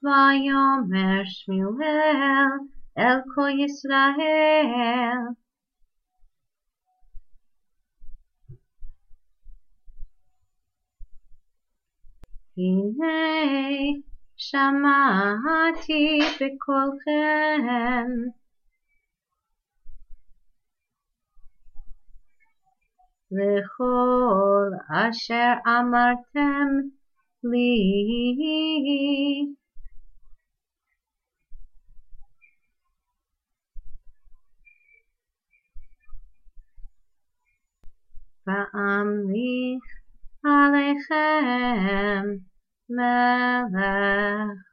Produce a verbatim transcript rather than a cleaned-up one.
ויאמר שמואל אל כל ישראל הנה שמעתי בקולכם לכל אשר אמרתם לי ואמליך עליכם מלך